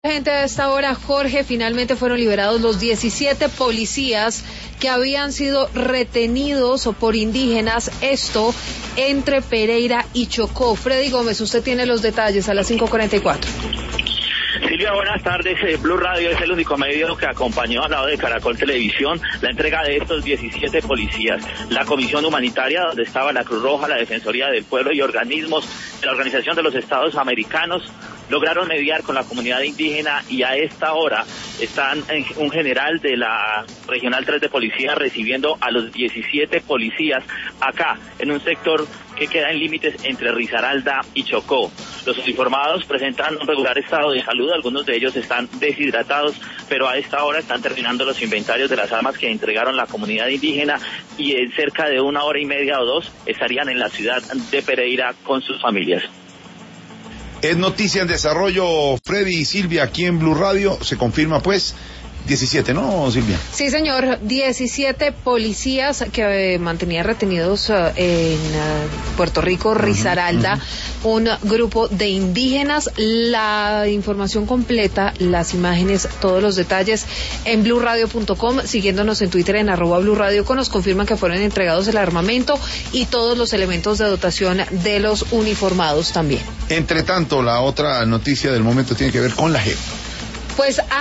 Gente, a esta hora, Jorge, finalmente fueron liberados los 17 policías que habían sido retenidos por indígenas, esto entre Pereira y Chocó. Freddy Gómez, usted tiene los detalles a las 5:44. Silvia, buenas tardes. Blue Radio es el único medio que acompañó al lado de Caracol Televisión la entrega de estos 17 policías. La Comisión Humanitaria, donde estaba la Cruz Roja, la Defensoría del Pueblo y organismos de la Organización de los Estados Americanos, lograron mediar con la comunidad indígena y a esta hora están un general de la Regional 3 de Policía recibiendo a los 17 policías acá, en un sector que queda en límites entre Risaralda y Chocó. Los uniformados presentan un regular estado de salud, algunos de ellos están deshidratados, pero a esta hora están terminando los inventarios de las armas que entregaron la comunidad indígena y en cerca de 1 hora y media o 2 estarían en la ciudad de Pereira con sus familias. Es noticia en desarrollo, Freddy y Silvia, aquí en Blue Radio. Se confirma, pues, 17, ¿no, Silvia? Sí, señor, 17 policías que mantenían retenidos en Puerto Rico, Risaralda, un grupo de indígenas. La información completa, las imágenes, todos los detalles en bluradio.com, siguiéndonos en Twitter en @bluradio, nos confirman que fueron entregados el armamento y todos los elementos de dotación de los uniformados también. Entre tanto, la otra noticia del momento tiene que ver con la JEP. Pues